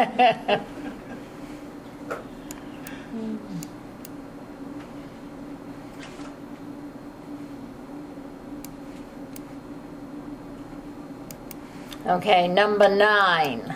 Okay, number nine.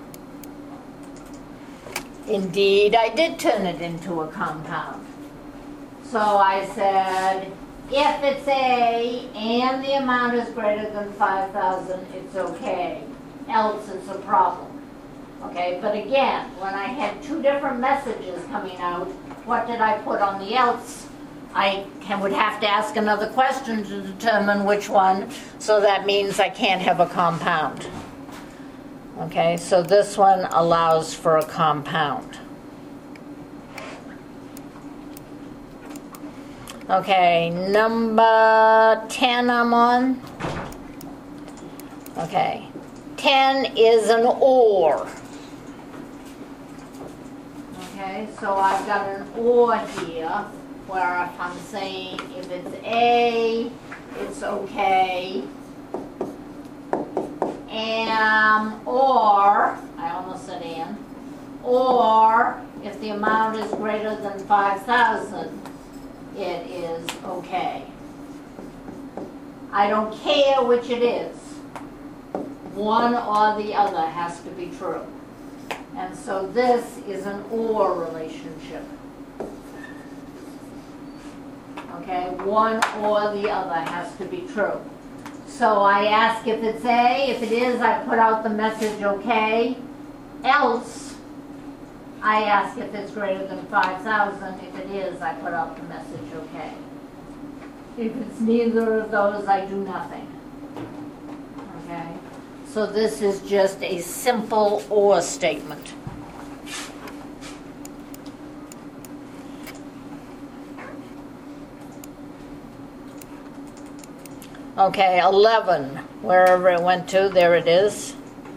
Indeed, I did turn it into a compound. So I said, if it's A and the amount is greater than five thousand, it's okay. Else it's a problem. Okay, but again, when I had two different messages coming out, what did I put on the else? I can, would have to ask another question to determine which one, so that means I can't have a compound. Okay, so this one allows for a compound. Okay, number ten I'm on. Okay, ten is an or. Okay, so I've got an or here, where if I'm saying if it's A, it's okay. Am, or, I almost said and, or if the amount is greater than five thousand, it is okay. I don't care which it is. One or the other has to be true. And so this is an or relationship. Okay, one or the other has to be true. So I ask if it's A. If it is, I put out the message okay. Else, I ask if it's greater than five thousand. If it is, I put out the message okay. If it's neither of those, I do nothing. Okay? So this is just a simple or statement. Okay, eleven, wherever it went to, there it is.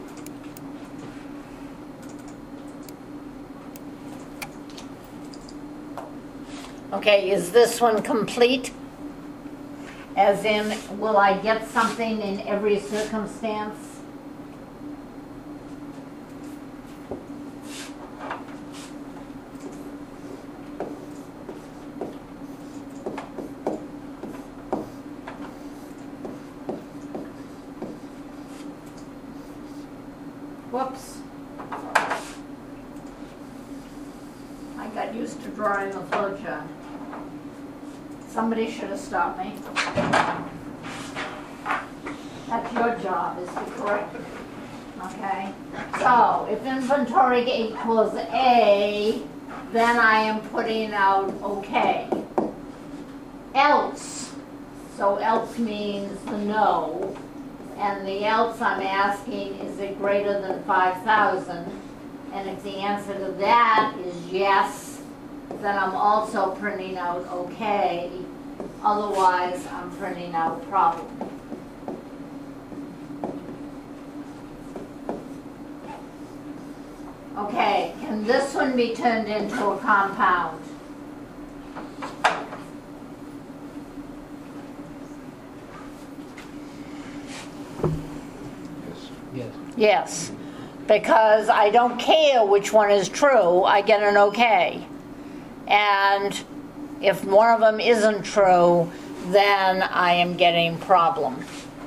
Okay, is this one complete? As in, will I get something in every circumstance? Whoops. I got used to drawing a flowchart. Somebody should have stopped me. That's your job, is to correct it. Okay? So, if inventory equals A, then I am putting out okay. Else, so else means the no, and the else I'm asking, is it greater than five thousand? And if the answer to that is yes, then I'm also printing out okay. Otherwise, I'm printing out problem. Okay, can this one be turned into a compound? Yes. Yes, because I don't care which one is true, I get an okay. And if one of them isn't true, then I am getting problem.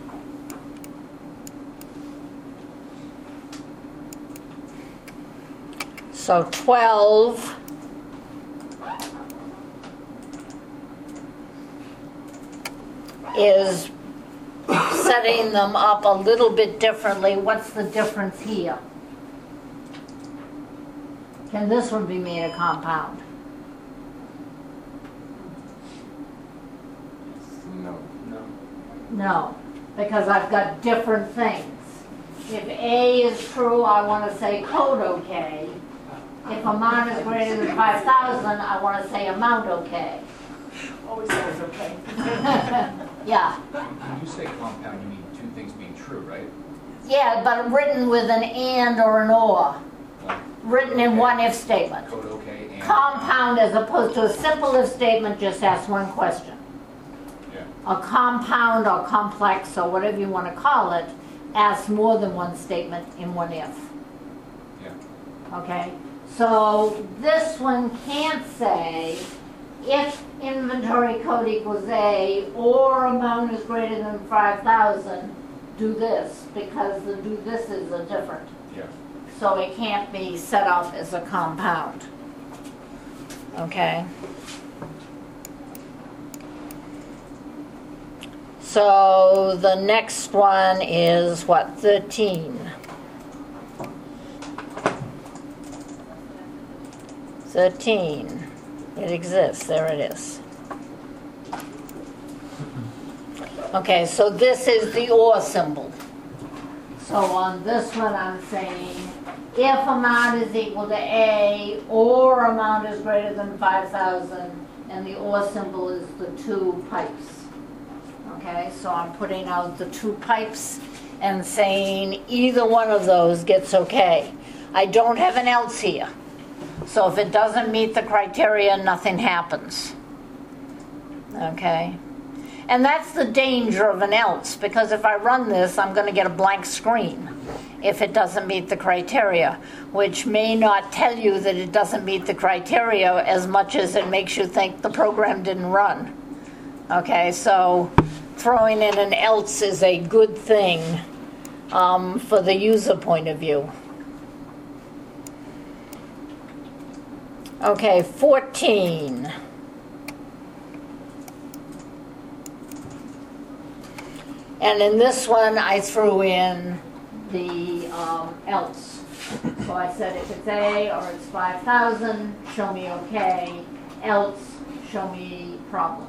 So twelve is setting them up a little bit differently. What's the difference here? Can this one be made a compound? No. No. No, because I've got different things. If A is true, I want to say code okay. If amount is greater than five thousand, I want to say amount okay. Always says okay. Yeah. When you say compound, you mean two things being true, right? Yeah, but written with an and or an or. Like Written in one if statement. code okay and Compound, as opposed to a simple if statement, just asks one question. Yeah. A compound or complex or whatever you want to call it asks more than one statement in one if. Yeah. Okay? So this one can't say if inventory code equals A or amount is greater than five thousand, do this, because the do thises are different. Yeah. So it can't be set up as a compound. Okay? So the next one is what, thirteen? thirteen. It exists, there it is. Okay, so this is the or symbol. So on this one I'm saying, if amount is equal to A, or amount is greater than five thousand, and the or symbol is the two pipes. Okay, so I'm putting out the two pipes and saying either one of those gets okay. I don't have an else here. So if it doesn't meet the criteria, nothing happens. Okay? And that's the danger of an else, because if I run this, I'm going to get a blank screen if it doesn't meet the criteria, which may not tell you that it doesn't meet the criteria as much as it makes you think the program didn't run. Okay, so throwing in an else is a good thing um, for the user point of view. Okay, fourteen. And in this one, I threw in the um, else. So I said if it's A or it's five thousand, show me okay. Else, show me problem.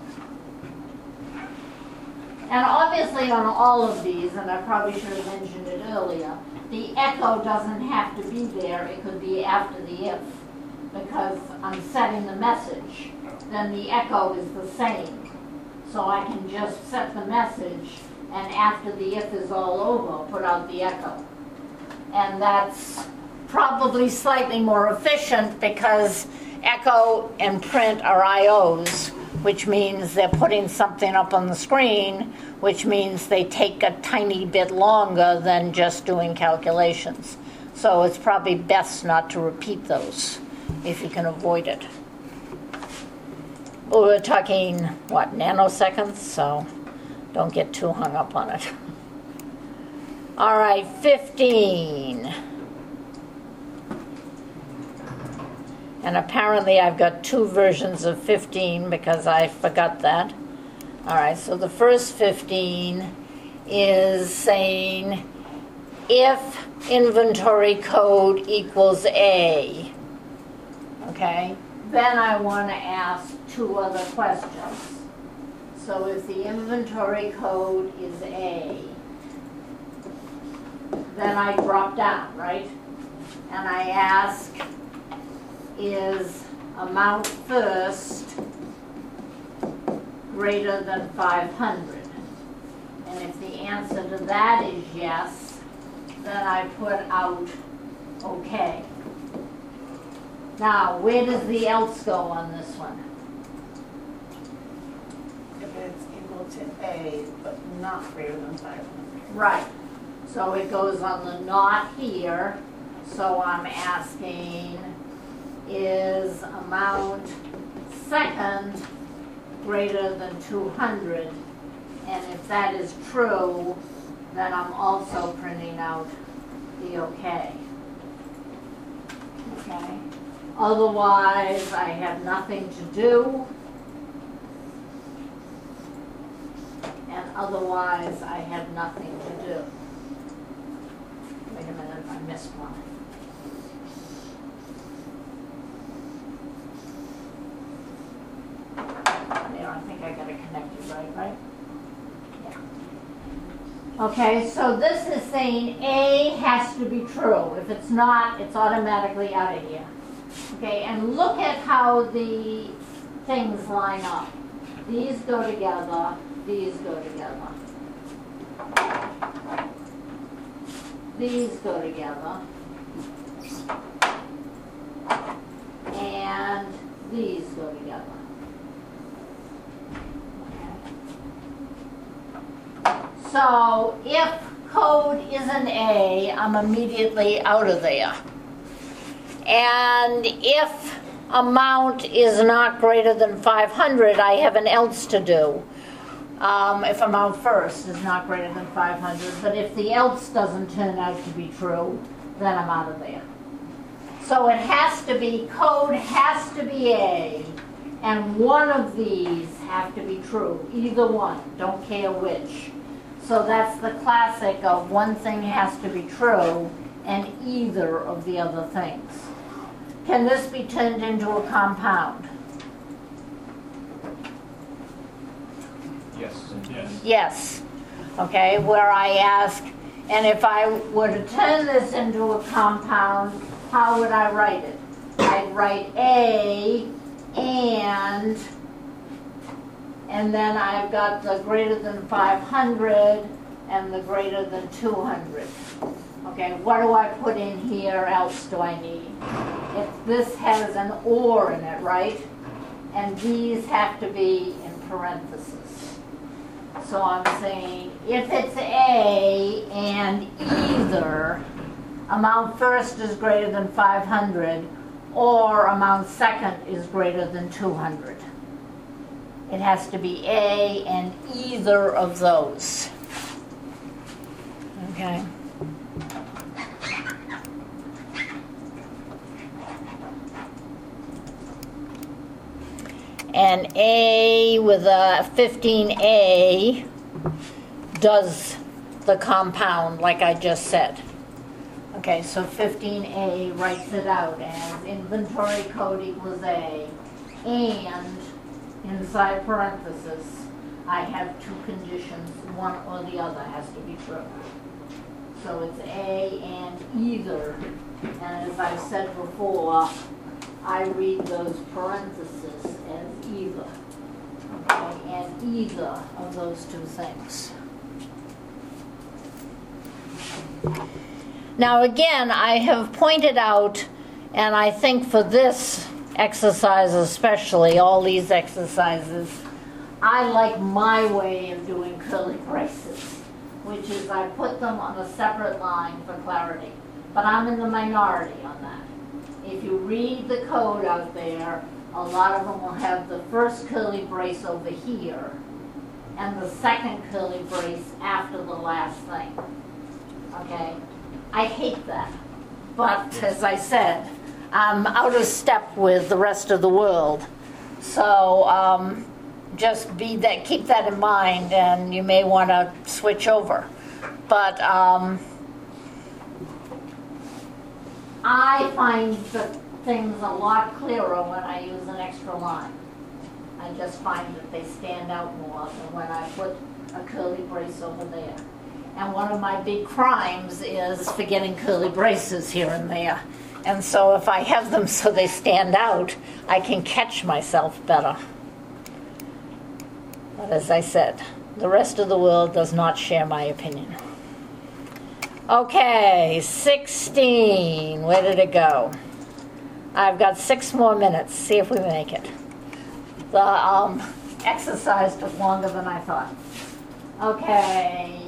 And obviously on all of these, and I probably should have mentioned it earlier, the echo doesn't have to be there. It could be after the if, because I'm setting the message. Then the echo is the same. So I can just set the message, and after the if is all over, put out the echo. And that's probably slightly more efficient because echo and print are I Os, which means they're putting something up on the screen, which means they take a tiny bit longer than just doing calculations. So it's probably best not to repeat those if you can avoid it. Well, we're talking, what, nanoseconds? So don't get too hung up on it. All right, fifteen. And apparently I've got two versions of fifteen because I forgot that. All right, so the first fifteen is saying if inventory code equals A, okay, then I want to ask two other questions. So if the inventory code is A, then I drop down, right? And I ask, is amount first greater than five hundred? And if the answer to that is yes, then I put out okay. Now, where does the else go on this one? If it's equal to A, but not greater than five hundred. Right. So it goes on the not here. So I'm asking, is amount second greater than two hundred? And if that is true, then I'm also printing out the okay. Okay. Otherwise, I have nothing to do. And otherwise, I have nothing to do. Wait a minute, I missed one. There, I think I got it connected right, right? Yeah. Okay, so this is saying A has to be true. If it's not, it's automatically out of here. Okay, and look at how the things line up. These go together, these go together. These go together. And these go together. So if code isn't A, I'm immediately out of there. And if amount is not greater than five hundred, I have an else to do. Um, if amount first is not greater than five hundred, but if the else doesn't turn out to be true, then I'm out of there. So it has to be, code has to be A, and one of these have to be true, either one, don't care which. So that's the classic of one thing has to be true and either of the other things. Can this be turned into a compound? Yes. Yes. Yes. Okay, where I ask, and if I were to turn this into a compound, how would I write it? I'd write A and, and then I've got the greater than five hundred and the greater than two hundred. Okay, what do I put in here else do I need? If this has an or in it, right? And these have to be in parentheses. So I'm saying if it's A and either amount first is greater than five hundred or amount second is greater than two hundred. It has to be A and either of those. Okay. And A with a fifteen A does the compound like I just said. Okay, so fifteen A writes it out as inventory code equals A, and inside parentheses I have two conditions, one or the other has to be true. So it's A and either, and as I said before, I read those parentheses as either, okay, and either of those two things. Now again, I have pointed out, and I think for this exercise especially, all these exercises, I like my way of doing curly braces, which is I put them on a separate line for clarity. But I'm in the minority on that. If you read the code out there, a lot of them will have the first curly brace over here and the second curly brace after the last thing. Okay? I hate that. But as I said, I'm out of step with the rest of the world. So um, just be that, keep that in mind, and you may want to switch over. But um, I find the things a lot clearer when I use an extra line. I just find that they stand out more than when I put a curly brace over there. And one of my big crimes is forgetting curly braces here and there. And so if I have them so they stand out, I can catch myself better. But as I said, the rest of the world does not share my opinion. Okay, sixteen. Where did it go? I've got six more minutes. See if we make it. The um, exercise took longer than I thought. Okay.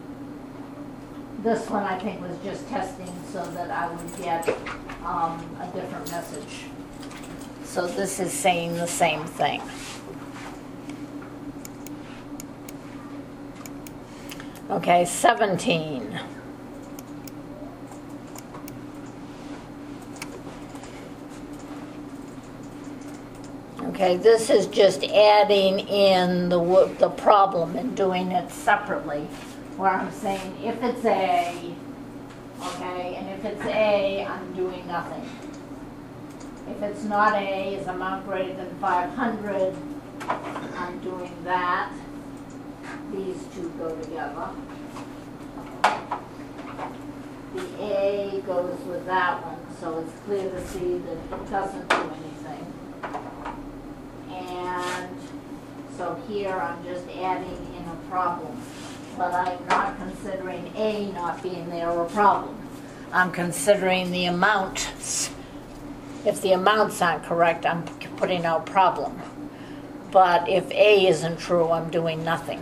This one I think was just testing so that I would get um, a different message. So this is saying the same thing. Okay, seventeen. Okay, this is just adding in the wo- the problem and doing it separately, where I'm saying if it's A, okay, and if it's A, I'm doing nothing. If it's not A, is amount greater than five hundred, I'm doing that. These two go together. The A goes with that one, so it's clear to see that it doesn't do anything. And so here I'm just adding in a problem. But I'm not considering A not being there a problem. I'm considering the amounts. If the amounts aren't correct, I'm putting out problem. But if A isn't true, I'm doing nothing.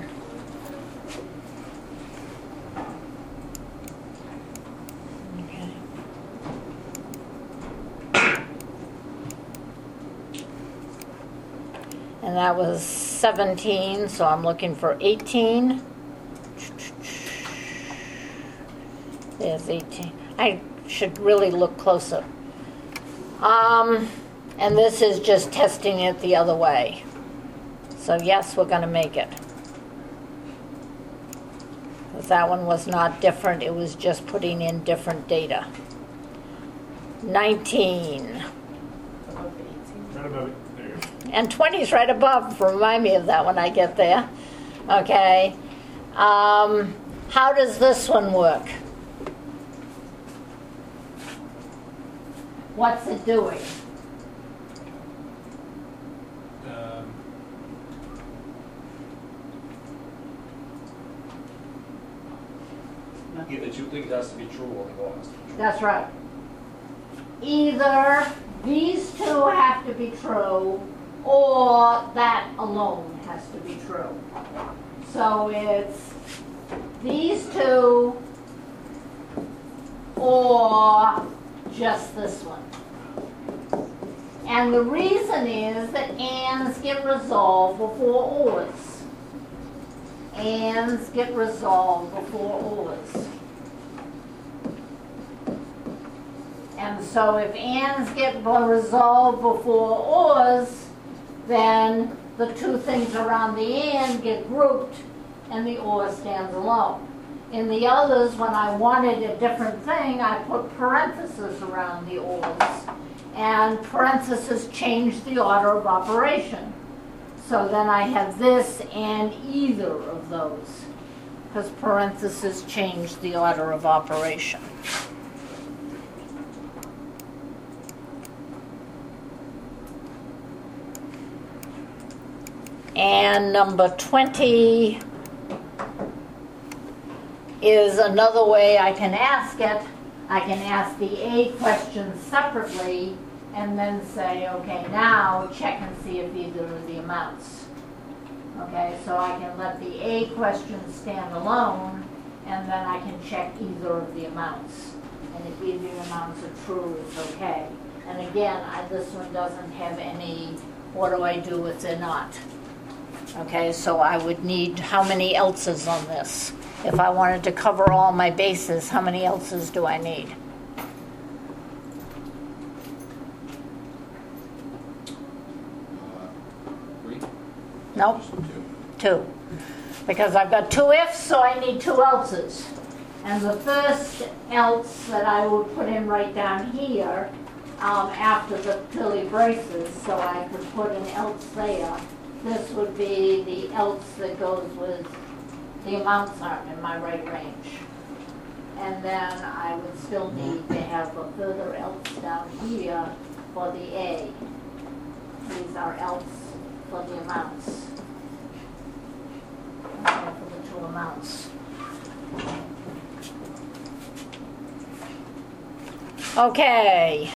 Okay. And that was seventeen, so I'm looking for eighteen. There's eighteen. I should really look closer. Um, and this is just testing it the other way. So yes, we're going to make it. Because that one was not different. It was just putting in different data. nineteen. Right above it. There you go. And twenty is right above. Remind me of that when I get there. Okay. Um, how does this one work? What's it doing? Um, Either two things has to be true or one has to be true. That's right. Either these two have to be true or that alone has to be true. So it's these two or just this one. And the reason is that ands get resolved before ors. Ands get resolved before ors. And so if ands get resolved before ors, then the two things around the and get grouped and the or stands alone. In the others, when I wanted a different thing, I put parentheses around the ors. And parentheses change the order of operation. So then I have this and either of those, because parentheses change the order of operation. And number twenty is another way I can ask it. I can ask the A question separately and then say, okay, now check and see if either of the amounts. Okay, so I can let the A question stand alone and then I can check either of the amounts. And if either of the amounts are true, it's okay. And again, I, this one doesn't have any, what do I do if they're not? Okay, so I would need how many else's on this? If I wanted to cover all my bases, how many else's do I need? Nope, Just two. two. Because I've got two ifs, so I need two else's. And the first else that I would put in right down here, um, after the curly braces, so I could put an else there. This would be the else that goes with the amounts aren't in my right range. And then I would still need to have a further else down here for the A. These are else for the amounts. Okay, for the two amounts. Okay.